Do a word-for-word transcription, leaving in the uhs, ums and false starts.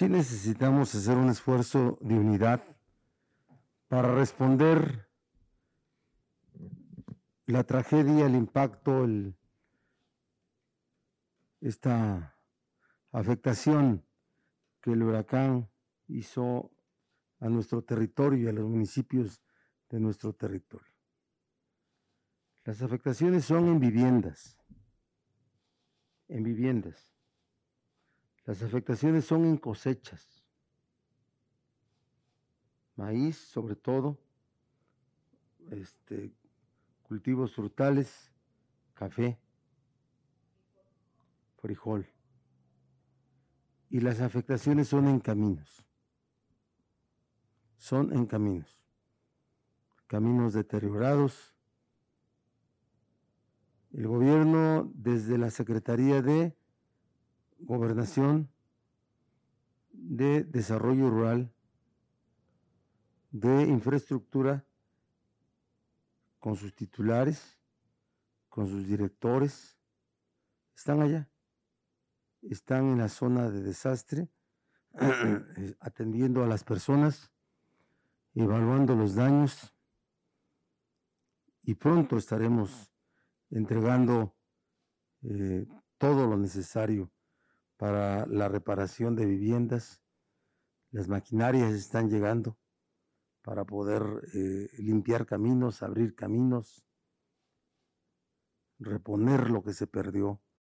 Sí necesitamos hacer un esfuerzo de unidad para responder la tragedia, el impacto, el, esta afectación que el huracán hizo a nuestro territorio y a los municipios de nuestro territorio. Las afectaciones son en viviendas, en viviendas. Las afectaciones son en cosechas, maíz sobre todo, este, cultivos frutales, café, frijol. Y las afectaciones son en caminos, son en caminos, caminos deteriorados. El gobierno, desde la Secretaría de Gobernación, de Desarrollo Rural, de Infraestructura, con sus titulares, con sus directores, están allá, están en la zona de desastre, atendiendo a las personas, evaluando los daños, y pronto estaremos entregando eh, todo lo necesario para la reparación de viviendas. Las maquinarias están llegando para poder eh, limpiar caminos, abrir caminos, reponer lo que se perdió.